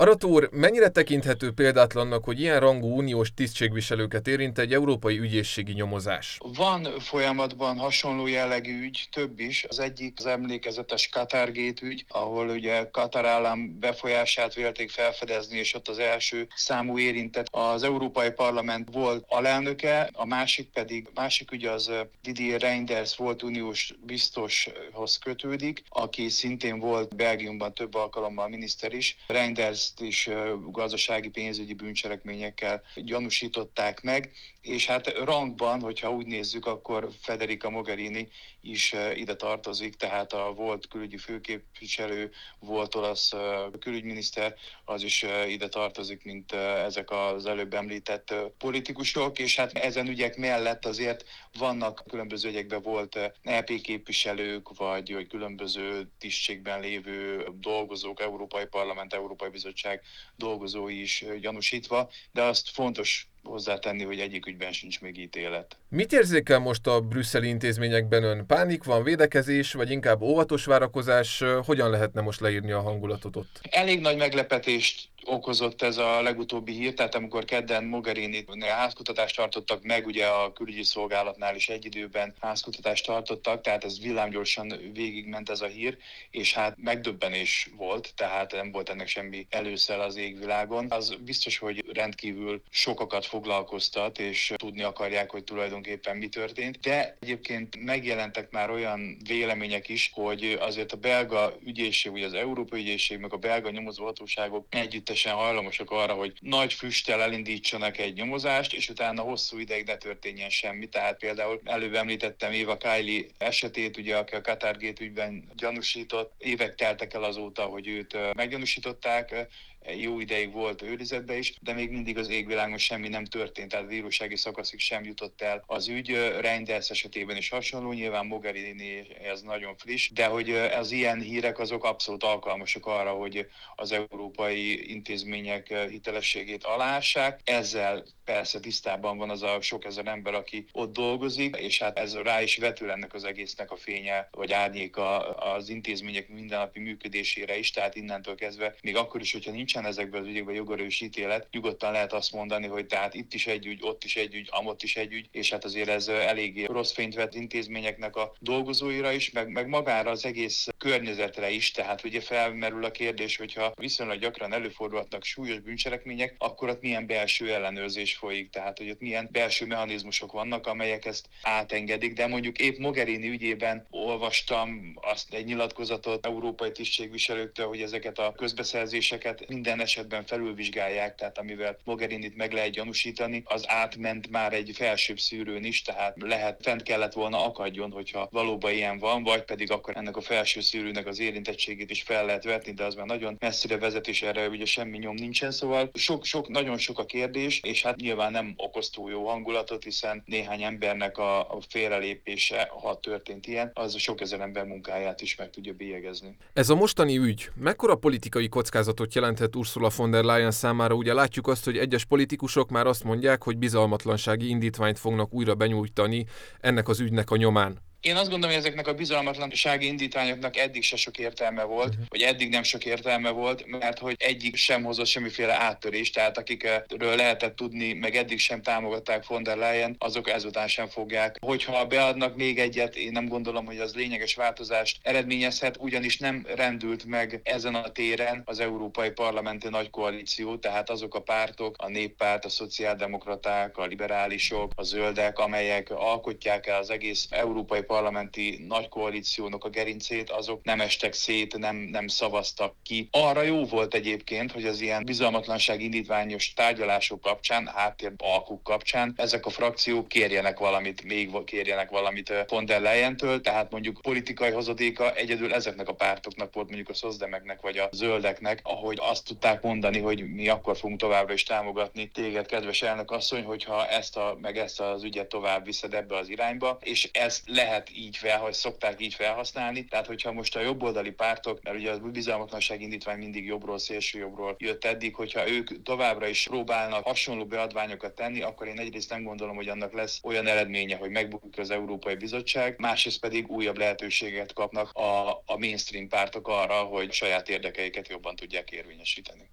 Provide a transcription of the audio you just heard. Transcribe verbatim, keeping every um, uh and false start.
Arató úr, mennyire tekinthető példátlannak, hogy ilyen rangú uniós tisztségviselőket érint egy európai ügyészségi nyomozás? Van folyamatban hasonló jellegű ügy, több is. Az egyik az emlékezetes Qatargate ügy, ahol ugye Katar állam befolyását vélték felfedezni, és ott az első számú érintett az Európai Parlament volt alelnöke, a másik pedig, másik ügy az Didier Reynders volt uniós biztoshoz kötődik, aki szintén volt Belgiumban több alkalommal miniszter is. Reynders is gazdasági pénzügyi bűncselekményekkel gyanúsították meg, és hát rangban, hogyha úgy nézzük, akkor Federica Mogherini is ide tartozik, tehát a volt külügyi főképviselő, volt olasz külügyminiszter, az is ide tartozik, mint ezek az előbb említett politikusok, és hát ezen ügyek mellett azért vannak különböző ügyekben volt é pé képviselők, vagy, vagy különböző tisztségben lévő dolgozók, Európai Parlament, Európai Bizottság dolgozói is gyanúsítva, de azt fontos hozzátenni, hogy egyik ügyben sincs még ítélet. Mit érzékel most a brüsszeli intézményekben ön? Pánik van, védekezés, vagy inkább óvatos várakozás? Hogyan lehetne most leírni a hangulatot ott? Elég nagy meglepetést okozott ez a legutóbbi hír, tehát amikor kedden Mogherini házkutatást tartottak meg, ugye a külügyi szolgálatnál is egy időben házkutatást tartottak, tehát ez villámgyorsan végigment ez a hír, és hát megdöbbenés volt, tehát nem volt ennek semmi előszel az égvilágon. Az biztos, hogy rendkívül sokakat foglalkoztat, és tudni akarják, hogy tulajdonképpen mi történt, de egyébként megjelentek már olyan vélemények is, hogy azért a belga ügyészség, ugye az Európai Ügyészség, meg a belga nyomozóhatóságok együttesen hajlamosak arra, hogy nagy füsttel elindítsanak egy nyomozást, és utána hosszú ideig ne történjen semmi. Tehát például előbb említettem Eva Kaili esetét, ugye, aki a Qatargate ügyben gyanúsított. Évek teltek el azóta, hogy őt meggyanúsították, jó ideig volt őrizetben is, de még mindig az égvilágon semmi nem történt, tehát a bírósági szakaszig sem jutott el az ügy. Reynders esetében is hasonló, nyilván Mogherini ez nagyon friss, de hogy az ilyen hírek azok abszolút alkalmasak arra, hogy az európai intézmények hitelességét aláássák. Ezzel persze tisztában van az a sok ezer ember, aki ott dolgozik, és hát ez rá is vetül ennek az egésznek a fénye, vagy árnyéka az intézmények mindennapi működésére is, tehát innentől kezdve, még akkor is, hogyha nincsen ezekben az ügyekben jogerős ítélet, nyugodtan lehet azt mondani, hogy tehát itt is egy ügy, ott is egy ügy, amott is egy ügy, és hát azért ez eléggé rossz fényt vet intézményeknek a dolgozóira is, meg, meg magára az egész környezetre is, tehát ugye felmerül a kérdés, hogyha viszonylag gyakran előfordulhatnak súlyos bűncselekmények, akkor ott milyen belső ellenőrzés folyik, tehát hogy ott milyen belső mechanizmusok vannak, amelyek ezt átengedik, de mondjuk épp Mogherini ügyében olvastam azt egy nyilatkozatot európai tisztségviselőktől, hogy ezeket a közbeszerzéseket minden esetben felülvizsgálják, tehát amivel Mogherinit meg lehet gyanúsítani, az átment már egy felsőbb szűrőn is, tehát lehet fent kellett volna akadjon, hogyha valóban ilyen van, vagy pedig akkor ennek a felső szűrőnek az érintettségét is fel lehet vetni, de az már nagyon messzire vezet, és erre ugye semmi nyom nincsen, szóval sok, sok, nagyon sok a kérdés, és hát nyilván nem okoz túl jó hangulatot, hiszen néhány embernek a, a félrelépése, ha történt ilyen, az a sok ezer ember munkáját is meg tudja bélyegezni. Ez a mostani ügy mekkora politikai kockázatot jelenthet Ursula von der Leyen számára? Ugye látjuk azt, hogy egyes politikusok már azt mondják, hogy bizalmatlansági indítványt fognak újra benyújtani ennek az ügynek a nyomán. Én azt gondolom, hogy ezeknek a bizalmatlansági indítványoknak eddig se sok értelme volt, uh-huh. vagy eddig nem sok értelme volt, mert hogy egyik sem hozott semmiféle áttörést, tehát akikről lehetett tudni, meg eddig sem támogatták von der Leyen, azok ezután sem fogják. Hogyha beadnak még egyet, én nem gondolom, hogy az lényeges változást eredményezhet, ugyanis nem rendült meg ezen a téren az Európai Parlamenti Nagykoalíció, tehát azok a pártok, a Néppárt, a szociáldemokraták, a liberálisok, a zöldek, amelyek alkotják el az egész európai parlamenti nagykoalíciónak a gerincét, azok nem estek szét, nem, nem szavaztak ki. Arra jó volt egyébként, hogy az ilyen bizalmatlanság indítványos tárgyalások kapcsán, háttér alkuk kapcsán ezek a frakciók kérjenek valamit, még kérjenek valamit von der Leyentől, tehát mondjuk politikai hozadéka egyedül ezeknek a pártoknak volt, mondjuk a szozdemeknek vagy a zöldeknek, ahogy azt tudták mondani, hogy mi akkor fogunk továbbra is támogatni téged, kedves elnök asszony, hogyha ezt a, meg ezt az ügyet tovább viszed ebbe az irányba, és ezt lehet így fel, hogy szokták így felhasználni. Tehát, hogyha most a jobboldali pártok, mert ugye a bizalmatlanság indítvány mindig jobbról, szélső jobbról jött eddig, hogyha ők továbbra is próbálnak hasonló beadványokat tenni, akkor én egyrészt nem gondolom, hogy annak lesz olyan eredménye, hogy megbukik az Európai Bizottság, másrészt pedig újabb lehetőséget kapnak a, a mainstream pártok arra, hogy saját érdekeiket jobban tudják érvényesíteni.